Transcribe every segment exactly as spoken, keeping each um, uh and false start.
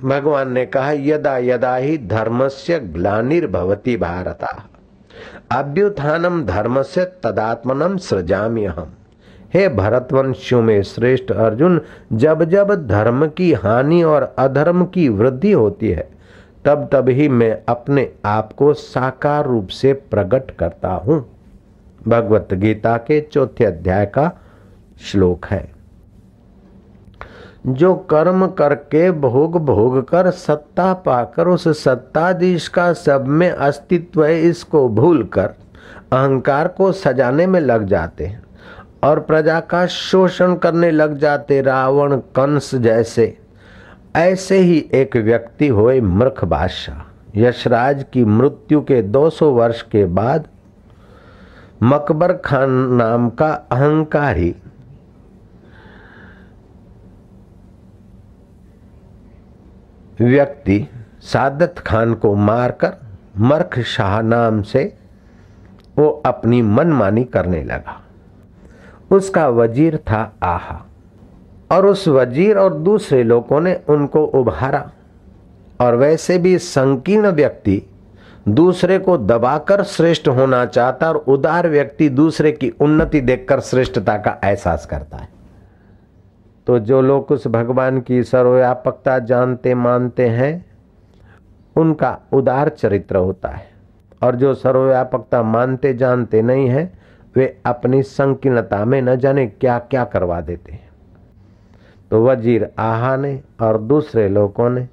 भगवान ने कहा यदा यदा ही धर्मस्य ग्लानिर्भवति भारत अभ्युत्थानम धर्मस्य तदात्मनम सृजाम्यहम्। हे भरतवंशियों में श्रेष्ठ अर्जुन, जब जब धर्म की हानि और अधर्म की वृद्धि होती है तब तब ही मैं अपने आप को साकार रूप से प्रकट करता हूं। भगवत गीता के चौथे अध्याय का श्लोक है। जो कर्म करके भोग भोग कर सत्ता पाकर उस सत्ताधीश का सब में अस्तित्व है इसको भूलकर अहंकार को सजाने में लग जाते हैं और प्रजा का शोषण करने लग जाते, रावण कंस जैसे। ऐसे ही एक व्यक्ति हुए मूर्ख बादशाह। यशराज की मृत्यु के दो सौ वर्ष के बाद मकबर खान नाम का अहंकारी व्यक्ति सादत खान को मारकर मर्ख शाह नाम से वो अपनी मनमानी करने लगा। उसका वजीर था आहा और उस वजीर और दूसरे लोगों ने उनको उभारा। और वैसे भी संकीर्ण व्यक्ति दूसरे को दबाकर श्रेष्ठ होना चाहता और उदार व्यक्ति दूसरे की उन्नति देखकर श्रेष्ठता का एहसास करता है। तो जो लोग उस भगवान की सर्वव्यापकता जानते मानते हैं उनका उदार चरित्र होता है, और जो सर्वव्यापकता मानते जानते नहीं हैं वे अपनी संकीर्णता में न जाने क्या क्या करवा देते हैं। तो वजीर आहा ने और दूसरे लोगों ने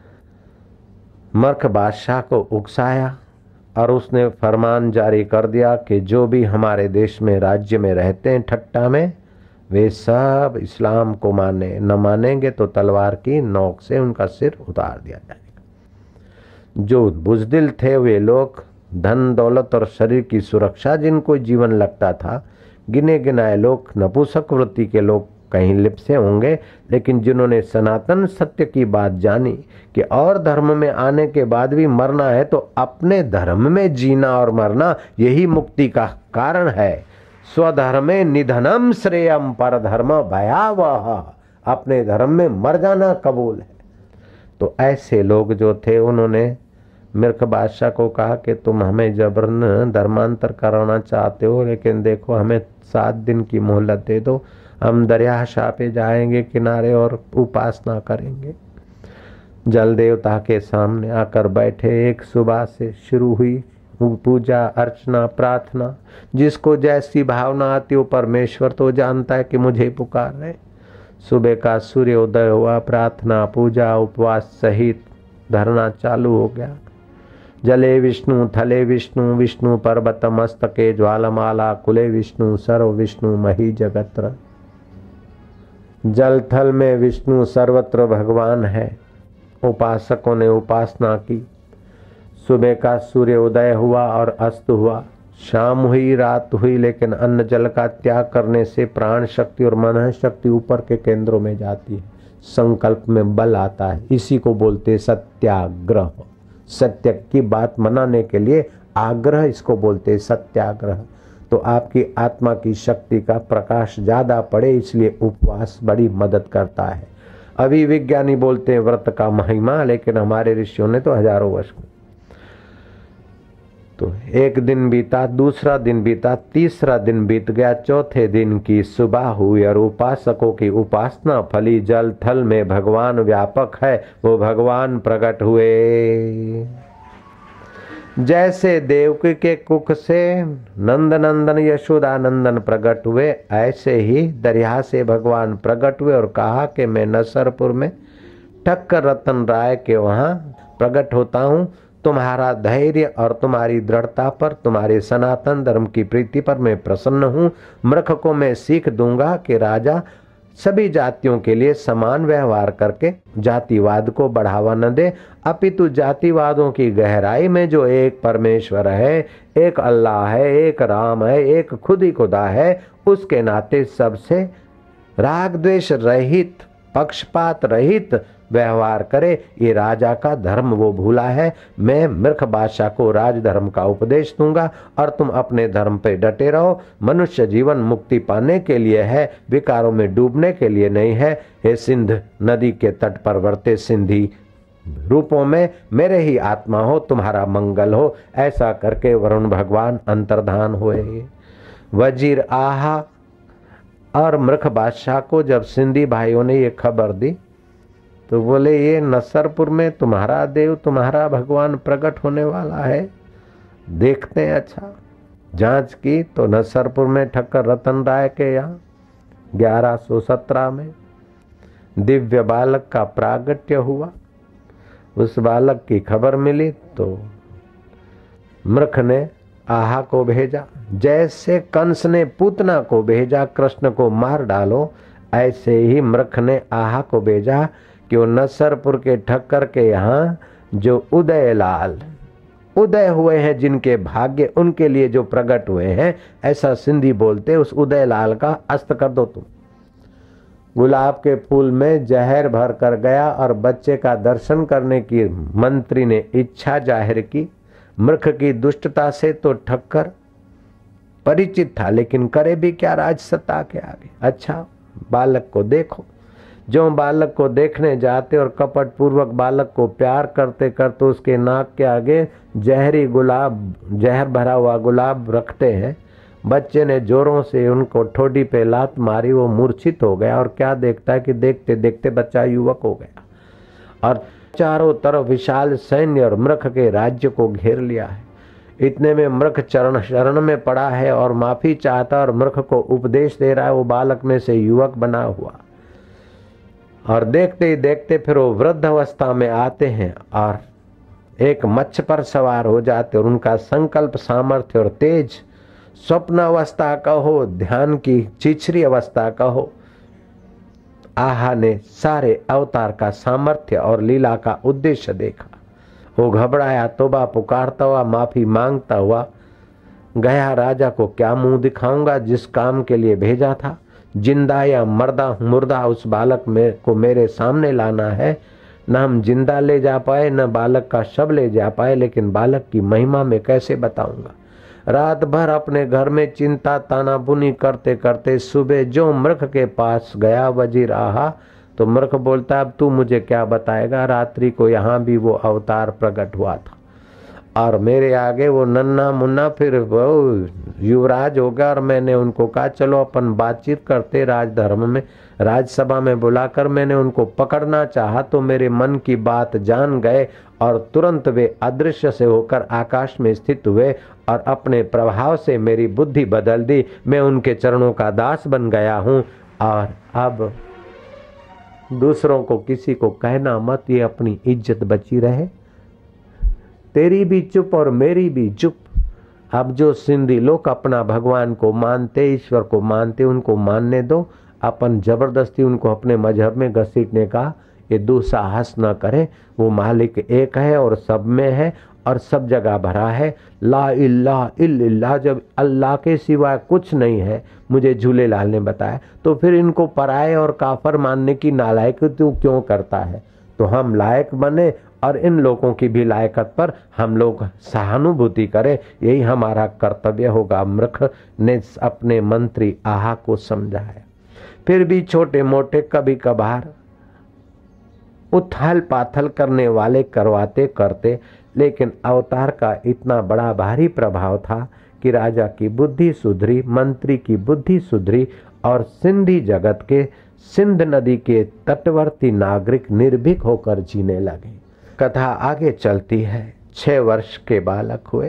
मर्ख बादशाह को उकसाया और उसने फरमान जारी कर दिया कि जो भी हमारे देश में राज्य में रहते हैं ठट्टा में, वे सब इस्लाम को माने, न मानेंगे तो तलवार की नोक से उनका सिर उतार दिया जाएगा। जो बुजदिल थे वे लोग धन दौलत और शरीर की सुरक्षा जिनको जीवन लगता था, गिने गिनाए लोग नपुंसक वृत्ति के लोग कहीं लिप्से होंगे, लेकिन जिन्होंने सनातन सत्य की बात जानी कि और धर्म में आने के बाद भी मरना है तो अपने धर्म में जीना और मरना यही मुक्ति का कारण है। स्वधर्मे निधनम श्रेयम पर धर्म भयावह, अपने धर्म में मर जाना कबूल है। तो ऐसे लोग जो थे उन्होंने मिर्ख बादशाह को कहा कि तुम हमें जबरन धर्मांतर कराना चाहते हो, लेकिन देखो हमें सात दिन की मोहलत दे दो, हम दरिया शाह पे जाएंगे किनारे और उपासना करेंगे। जल देवता के सामने आकर बैठे। एक सुबह से शुरू हुई पूजा अर्चना प्रार्थना, जिसको जैसी भावना आती हो परमेश्वर तो जानता है कि मुझे पुकार रहे। सुबह का सूर्य उदय हुआ, प्रार्थना पूजा उपवास सहित धरना चालू हो गया। जले विष्णु थले विष्णु विष्णु पर्वत मस्तके ज्वालमाला कुले विष्णु सर्व विष्णु मही जगत्र। जल थल में विष्णु सर्वत्र भगवान है। उपासकों ने उपासना की। सुबह का सूर्य उदय हुआ और अस्त हुआ, शाम हुई रात हुई, लेकिन अन्न जल का त्याग करने से प्राण शक्ति और मन शक्ति ऊपर के केंद्रों में जाती है, संकल्प में बल आता है। इसी को बोलते सत्याग्रह। सत्य की बात मनाने के लिए आग्रह, इसको बोलते सत्याग्रह। तो आपकी आत्मा की शक्ति का प्रकाश ज्यादा पड़े इसलिए उपवास बड़ी मदद करता है। अभी विज्ञानी बोलते हैं व्रत का महिमा, लेकिन हमारे ऋषियों ने तो हजारों वर्ष। तो एक दिन बीता, दूसरा दिन बीता, तीसरा दिन बीत गया, चौथे दिन की सुबह हुई और उपासकों की उपासना फली। जल थल में भगवान व्यापक है, वो भगवान प्रकट हुए। जैसे देवकी के कुख से नंद नंदन यशोदा नंदन प्रकट हुए, ऐसे ही दरिया से भगवान प्रकट हुए और कहा कि मैं नसरपुर में ठक्कर रतन राय के वहां प्रकट होता हूं। तुम्हारा धैर्य और तुम्हारी दृढ़ता पर, तुम्हारे सनातन धर्म की प्रीति पर मैं प्रसन्न हूँ। मूर्ख को मैं सीख दूंगा कि राजा सभी जातियों के लिए समान व्यवहार करके जातिवाद को बढ़ावा न दे, अपितु जातिवादों की गहराई में जो एक परमेश्वर है, एक अल्लाह है, एक राम है, एक खुद ही खुदा है, उसके नाते सबसे राग द्वेष रहित, पक्षपात रहित व्यवहार करे। ये राजा का धर्म वो भूला है। मैं मूर्ख बादशाह को राजधर्म का उपदेश दूंगा और तुम अपने धर्म पे डटे रहो। मनुष्य जीवन मुक्ति पाने के लिए है, विकारों में डूबने के लिए नहीं है। हे सिंध नदी के तट पर वर्ते सिंधी रूपों में मेरे ही आत्मा हो, तुम्हारा मंगल हो। ऐसा करके वरुण भगवान अंतर्धान हुए। वजीर आहा और मृख बादशाह को जब सिंधी भाइयों ने ये खबर दी तो बोले ये नसरपुर में तुम्हारा देव, तुम्हारा भगवान प्रकट होने वाला है, देखते हैं। अच्छा, जांच की तो नसरपुर में ठक्कर रतन राय के यहाँ ग्यारह सौ सत्रह में दिव्य बालक का प्रागट्य हुआ। उस बालक की खबर मिली तो मृख ने आहा को भेजा। जैसे कंस ने पूतना को भेजा कृष्ण को मार डालो, ऐसे ही मृख ने आहा को भेजा कि वो नसरपुर के ठक्कर के यहाँ जो उदयलाल उदय हुए हैं, जिनके भाग्य उनके लिए जो प्रकट हुए हैं, ऐसा सिंधी बोलते, उस उदयलाल का अस्त कर दो तुम। गुलाब के फूल में जहर भर कर गया और बच्चे का दर्शन करने की मंत्री ने इच्छा जाहिर की। मृख की दुष्टता से तो ठक्कर परिचित था, लेकिन करे भी क्या राजसत्ता के आगे। अच्छा, बालक को देखो। जो बालक को देखने जाते और कपट पूर्वक बालक को प्यार करते करते उसके नाक के आगे जहरी गुलाब, जहर भरा हुआ गुलाब रखते हैं। बच्चे ने जोरों से उनको ठोडी पे लात मारी, वो मूर्छित हो गया। और क्या देखता है कि देखते देखते बच्चा युवक हो गया और चारों तरफ विशाल सैन्य और मृख के राज्य को घेर लिया है। इतने में मृख चरण शरण में पड़ा है और माफी चाहता और मृख को उपदेश दे रहा है। वो बालक में से युवक बना हुआ और देखते ही देखते फिर वो वृद्ध अवस्था में आते हैं और एक मच्छ पर सवार हो जाते और उनका संकल्प, सामर्थ्य और तेज स्वप्न अवस्था का हो, ध्यान की चिचरी अवस्था का हो। आहा ने सारे अवतार का सामर्थ्य और लीला का उद्देश्य देखा। वो घबराया, तौबा पुकारता हुआ, माफी मांगता हुआ गया। राजा को क्या मुंह दिखाऊंगा, जिस काम के लिए भेजा था, जिंदा या मर्दा मुर्दा उस बालक में को मेरे सामने लाना है। न हम जिंदा ले जा पाए, न बालक का शव ले जा पाए, लेकिन बालक की महिमा में कैसे बताऊंगा। रात भर अपने घर में चिंता तानाबुनी करते करते सुबह जो मृख के पास गया वजीर आहा, तो मृख बोलता अब तू मुझे क्या बताएगा। रात्रि को यहाँ भी वो अवतार प्रकट हुआ था और मेरे आगे वो नन्ना मुन्ना फिर वो युवराज हो गया। और मैंने उनको कहा चलो अपन बातचीत करते राजधर्म में। राजसभा में बुलाकर मैंने उनको पकड़ना चाहा तो मेरे मन की बात जान गए और तुरंत वे अदृश्य से होकर आकाश में स्थित हुए और अपने प्रभाव से मेरी बुद्धि बदल दी। मैं उनके चरणों का दास बन गया हूँ और अब दूसरों को किसी को कहना मत, ये अपनी इज्जत बची रहे। तेरी भी चुप और मेरी भी चुप। अब जो सिंधी लोग अपना भगवान को मानते, ईश्वर को मानते, उनको मानने दो। अपन जबरदस्ती उनको अपने मजहब में घसीटने का ये दुस्साहस न करे। वो मालिक एक है और सब में है और सब जगह भरा है। ला इल्लाह इल्लल्लाह, जब अल्लाह के सिवा कुछ नहीं है, मुझे झूलेलाल ने बताया, तो फिर इनको पराए और काफर मानने की नालायकी तू क्यों करता है। तो हम लायक बने और इन लोगों की भी लायकत पर हम लोग सहानुभूति करें, यही हमारा कर्तव्य होगा। मृख ने अपने मंत्री आहा को समझाया। फिर भी छोटे मोटे कभी कभार उथल पाथल करने वाले करवाते करते, लेकिन अवतार का इतना बड़ा भारी प्रभाव था कि राजा की बुद्धि सुधरी, मंत्री की बुद्धि सुधरी और सिंधी जगत के सिंध नदी के तटवर्ती नागरिक निर्भीक होकर जीने लगे। कथा आगे चलती है। छह वर्ष के बालक हुए।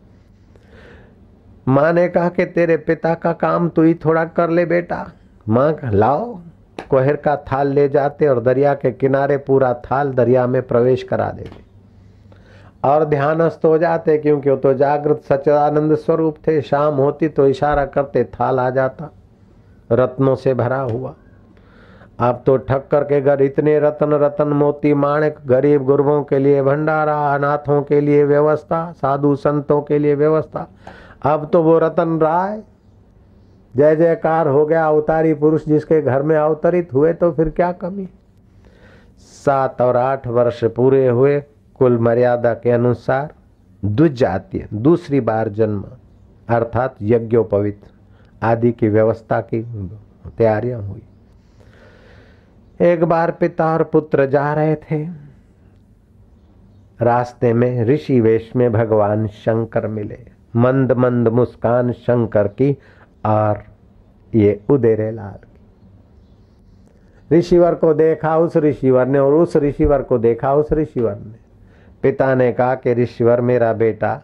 माँ ने कहा कि तेरे पिता का काम तू ही थोड़ा कर ले बेटा। माँ लाओ, कोहर का थाल ले जाते और दरिया के किनारे पूरा थाल दरिया में प्रवेश करा देते और ध्यानस्थ हो जाते, क्योंकि वो तो जागृत सच्चिदानंद स्वरूप थे। शाम होती तो इशारा करते, थाल आ जाता रत्नों से भरा हुआ। अब तो ठक्कर के घर इतने रत्न रत्न मोती माणिक, गरीब गुरबों के लिए भंडारा, अनाथों के लिए व्यवस्था, साधु संतों के लिए व्यवस्था। अब तो वो रतन राय जय जयकार हो गया। अवतारी पुरुष जिसके घर में अवतरित हुए तो फिर क्या कमी। सात और आठ वर्ष पूरे हुए कुल मर्यादा के अनुसार द्विजातीय दूसरी बार जन्म अर्थात यज्ञोपवीत आदि की व्यवस्था की तैयारियां हुई। एक बार पिता और पुत्र जा रहे थे। रास्ते में ऋषि वेश में भगवान शंकर मिले। मंद मंद मुस्कान शंकर की और ये उदेरे लाल की। ऋषिवर को देखा उस ऋषिवर ने और उस ऋषिवर को देखा उस ऋषिवर ने। पिता ने कहा कि ऋषिवर मेरा बेटा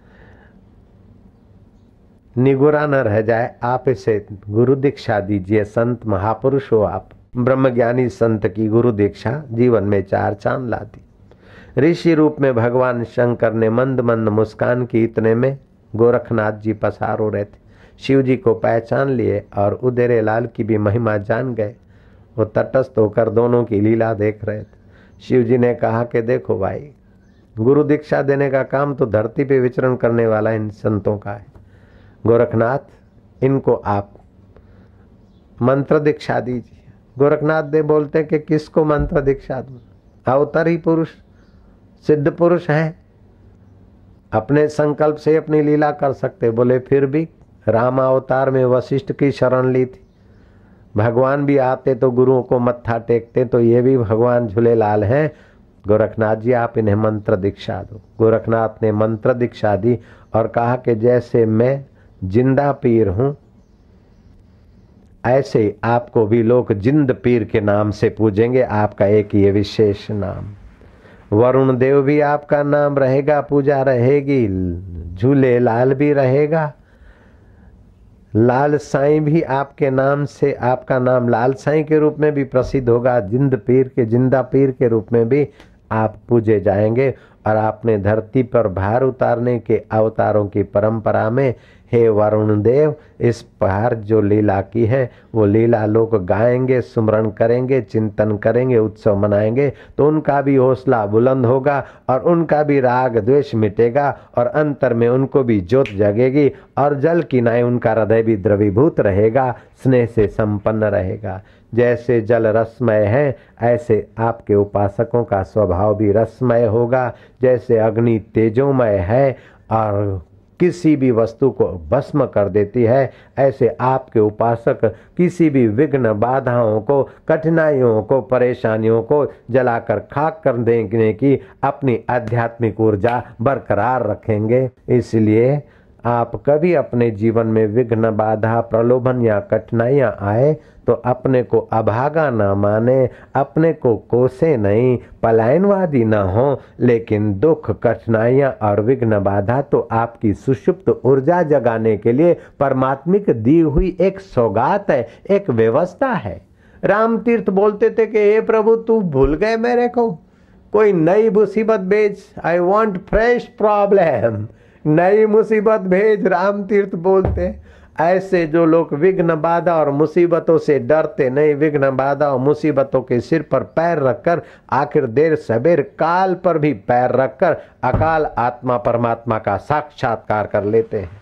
निगुरा न रह जाए, आप इसे गुरु दीक्षा दीजिए। संत महापुरुष हो आप, ब्रह्मज्ञानी संत की गुरु दीक्षा जीवन में चार चांद लाती। ऋषि रूप में भगवान शंकर ने मंद मंद मुस्कान की। इतने में गोरखनाथ जी पसार हो रहे थे। शिव जी को पहचान लिए और उदेरे लाल की भी महिमा जान गए। वो तटस्थ होकर दोनों की लीला देख रहे थे। शिव जी ने कहा कि देखो भाई, गुरु दीक्षा देने का काम तो धरती पे विचरण करने वाला इन संतों का है। गोरखनाथ, इनको आप मंत्र दीक्षा दीजिए। गोरखनाथ दे बोलते कि किसको मंत्र दीक्षा दूं? अवतारी पुरुष, सिद्ध पुरुष हैं, अपने संकल्प से अपनी लीला कर सकते। बोले फिर भी राम अवतार में वशिष्ठ की शरण ली थी। भगवान भी आते तो गुरुओं को मत्था टेकते, तो ये भी भगवान झूलेलाल हैं। गोरखनाथ जी आप इन्हें मंत्र दीक्षा दो। गोरखनाथ ने मंत्र दीक्षा दी और कहा कि जैसे मैं जिंदा पीर हूं, ऐसे आपको भी लोग जिंद पीर के नाम से पूजेंगे। आपका एक ये विशेष नाम, वरुण देव भी आपका नाम रहेगा, पूजा रहेगी, झूले लाल भी रहेगा, लाल साईं भी आपके नाम से, आपका नाम लाल साईं के रूप में भी प्रसिद्ध होगा। जिंद पीर के, जिंदा पीर के रूप में भी आप पूजे जाएंगे। और आपने धरती पर भार उतारने के अवतारों की परंपरा में, हे वरुण देव, इस पार जो लीला की है वो लीला लोग गाएंगे, सुमरण करेंगे, चिंतन करेंगे, उत्सव मनाएंगे, तो उनका भी हौसला बुलंद होगा और उनका भी राग द्वेष मिटेगा और अंतर में उनको भी ज्योत जगेगी और जल की नाई उनका हृदय भी द्रवीभूत रहेगा, स्नेह से संपन्न रहेगा। जैसे जल रसमय है, ऐसे आपके उपासकों का स्वभाव भी रसमय होगा। जैसे अग्नि तेजोमय है और किसी भी वस्तु को भस्म कर देती है, ऐसे आपके उपासक किसी भी विघ्न, बाधाओं को, कठिनाइयों को, परेशानियों को जलाकर खाक कर देने की अपनी आध्यात्मिक ऊर्जा बरकरार रखेंगे। इसलिए आप कभी अपने जीवन में विघ्न, बाधा, प्रलोभन या कठिनाइयां आए तो अपने को अभागा न माने, अपने को कोसे नहीं, पलायनवादी न हो, लेकिन दुख, कठिनाइयां और विघ्न, बाधा तो आपकी सुषुप्त ऊर्जा जगाने के लिए परमात्मिक दी हुई एक सौगात है, एक व्यवस्था है। राम तीर्थ बोलते थे कि हे प्रभु, तू भूल गए मेरे को, कोई नई मुसीबत भेज, आई वॉन्ट फ्रेश प्रॉब्लम, नई मुसीबत भेज। राम तीर्थ बोलते ऐसे जो लोग विघ्न, बाधा और मुसीबतों से डरते नहीं, विघ्न, बाधा और मुसीबतों के सिर पर पैर रखकर, आखिर देर सबेर काल पर भी पैर रखकर अकाल आत्मा परमात्मा का साक्षात्कार कर लेते हैं।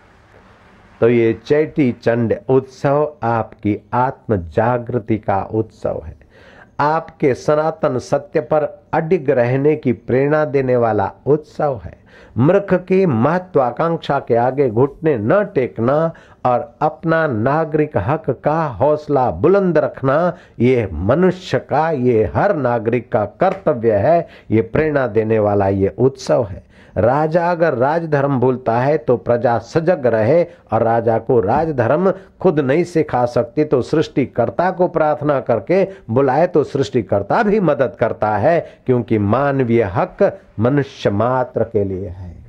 तो ये चैती चंड उत्सव आपकी आत्म जागृति का उत्सव है, आपके सनातन सत्य पर अडिग रहने की प्रेरणा देने वाला उत्सव है। मूर्ख की महत्वाकांक्षा के आगे घुटने न टेकना और अपना नागरिक हक का हौसला बुलंद रखना, ये मनुष्य का, ये हर नागरिक का कर्तव्य है। ये प्रेरणा देने वाला ये उत्सव है। राजा अगर राजधर्म भूलता है तो प्रजा सजग रहे, और राजा को राजधर्म खुद नहीं सिखा सकती तो सृष्टिकर्ता को प्रार्थना करके बुलाए तो सृष्टिकर्ता भी मदद करता है, क्योंकि मानवीय हक मनुष्य मात्र के लिए है।